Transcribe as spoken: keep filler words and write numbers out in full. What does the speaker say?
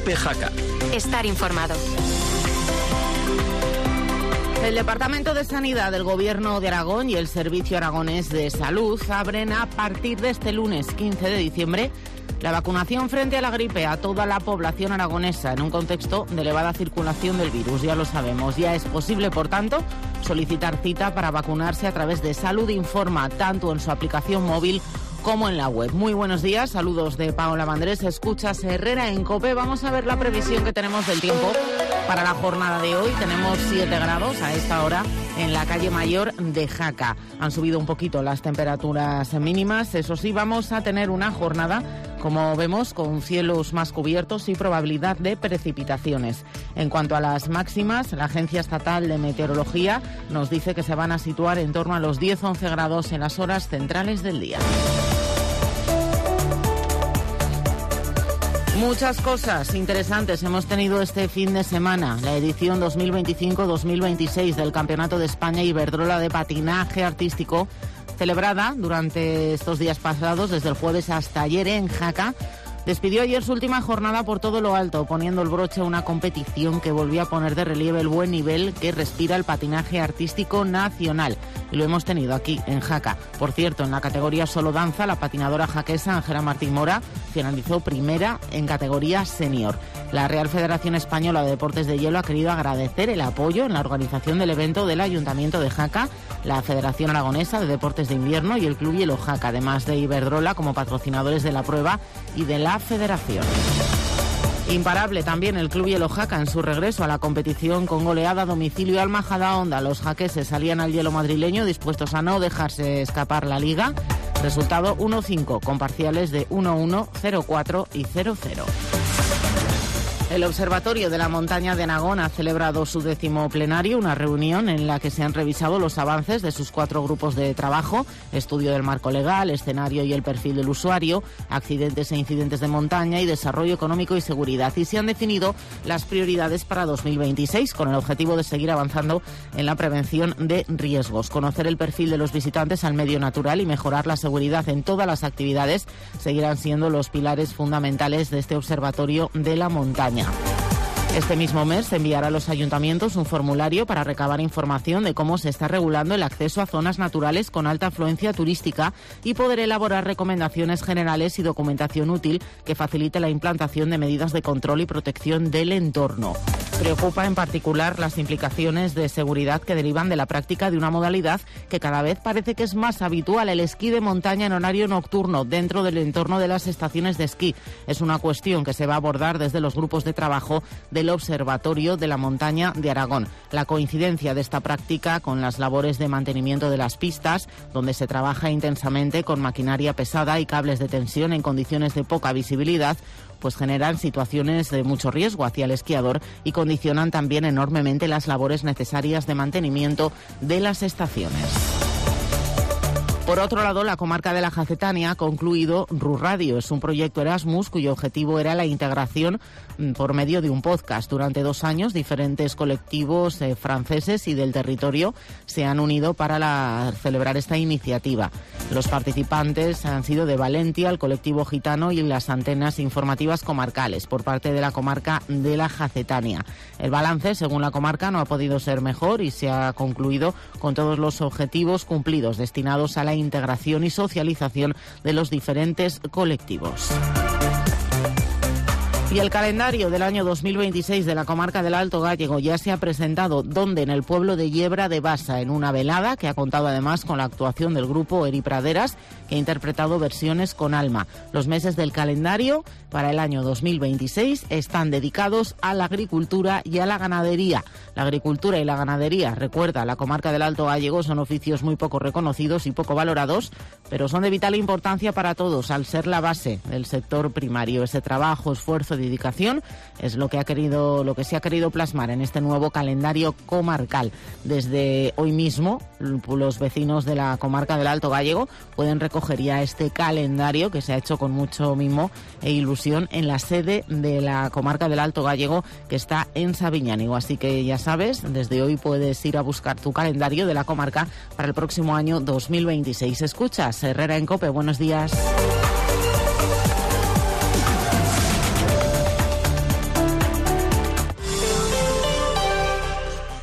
COPE Jaca. Estar informado. El Departamento de Sanidad del Gobierno de Aragón y el Servicio Aragonés de Salud abren a partir de este lunes quince de diciembre la vacunación frente a la gripe a toda la población aragonesa en un contexto de elevada circulación del virus. Ya lo sabemos, ya es posible, por tanto, solicitar cita para vacunarse a través de Salud Informa, tanto en su aplicación móvil como en la web. Muy buenos días, saludos de Paola Mandrés, escuchas Herrera en COPE. Vamos a ver la previsión que tenemos del tiempo para la jornada de hoy. Tenemos siete grados a esta hora en la calle Mayor de Jaca. Han subido un poquito las temperaturas mínimas. Eso sí, vamos a tener una jornada, como vemos, con cielos más cubiertos y probabilidad de precipitaciones. En cuanto a las máximas, la Agencia Estatal de Meteorología nos dice que se van a situar en torno a los diez a once grados en las horas centrales del día. Muchas cosas interesantes hemos tenido este fin de semana. La edición dos mil veinticinco dos mil veintiséis del Campeonato de España Iberdrola de Patinaje Artístico, celebrada durante estos días pasados, desde el jueves hasta ayer en Jaca, despidió ayer su última jornada por todo lo alto, poniendo el broche a una competición que volvió a poner de relieve el buen nivel que respira el patinaje artístico nacional. Y lo hemos tenido aquí, en Jaca. Por cierto, en la categoría solo danza, la patinadora jaquesa Ángela Martín Mora finalizó primera en categoría senior. La Real Federación Española de Deportes de Hielo ha querido agradecer el apoyo en la organización del evento del Ayuntamiento de Jaca, la Federación Aragonesa de Deportes de Invierno y el Club Hielo Jaca, además de Iberdrola como patrocinadores de la prueba y de la federación. Imparable también el Club Hielo Jaca en su regreso a la competición con goleada a domicilio al Majadahonda. Los jaqueses salían al hielo madrileño dispuestos a no dejarse escapar la liga. Resultado uno cinco con parciales de uno uno, cero cuatro y cero cero. El Observatorio de la Montaña de Aragón ha celebrado su décimo plenario, una reunión en la que se han revisado los avances de sus cuatro grupos de trabajo: estudio del marco legal, escenario y el perfil del usuario, accidentes e incidentes de montaña y desarrollo económico y seguridad. Y se han definido las prioridades para dos mil veintiséis con el objetivo de seguir avanzando en la prevención de riesgos. Conocer el perfil de los visitantes al medio natural y mejorar la seguridad en todas las actividades seguirán siendo los pilares fundamentales de este Observatorio de la Montaña. Este mismo mes se enviará a los ayuntamientos un formulario para recabar información de cómo se está regulando el acceso a zonas naturales con alta afluencia turística y poder elaborar recomendaciones generales y documentación útil que facilite la implantación de medidas de control y protección del entorno. Preocupa en particular las implicaciones de seguridad que derivan de la práctica de una modalidad que cada vez parece que es más habitual, el esquí de montaña en horario nocturno dentro del entorno de las estaciones de esquí. Es una cuestión que se va a abordar desde los grupos de trabajo del Observatorio de la Montaña de Aragón. La coincidencia de esta práctica con las labores de mantenimiento de las pistas, donde se trabaja intensamente con maquinaria pesada y cables de tensión en condiciones de poca visibilidad, pues generan situaciones de mucho riesgo hacia el esquiador y condicionan también enormemente las labores necesarias de mantenimiento de las estaciones. Por otro lado, la comarca de la Jacetania ha concluido RURadio. Es un proyecto Erasmus cuyo objetivo era la integración por medio de un podcast. Durante dos años, diferentes colectivos eh, franceses y del territorio se han unido para la, celebrar esta iniciativa. Los participantes han sido de Valentia, el colectivo gitano y las antenas informativas comarcales por parte de la comarca de la Jacetania. El balance, según la comarca, no ha podido ser mejor y se ha concluido con todos los objetivos cumplidos destinados a la integración y socialización de los diferentes colectivos. Y el calendario del año dos mil veintiséis de la comarca del Alto Gállego ya se ha presentado, donde en el pueblo de Yebra de Basa, en una velada que ha contado además con la actuación del grupo Eri Praderas, que ha interpretado versiones con alma. Los meses del calendario para el año dos mil veintiséis están dedicados a la agricultura y a la ganadería. La agricultura y la ganadería, recuerda, la comarca del Alto Gállego son oficios muy poco reconocidos y poco valorados, pero son de vital importancia para todos al ser la base del sector primario. Ese trabajo, esfuerzo y dedicación es lo que ha querido, lo que se ha querido plasmar en este nuevo calendario comarcal. Desde hoy mismo, los vecinos de la comarca del Alto Gállego pueden recoger ya este calendario que se ha hecho con mucho mimo e ilusión en la sede de la comarca del Alto Gállego, que está en Sabiñánigo. Así que ya sabes, desde hoy puedes ir a buscar tu calendario de la comarca para el próximo año dos mil veintiséis. Escuchas Herrera en COPE, buenos días.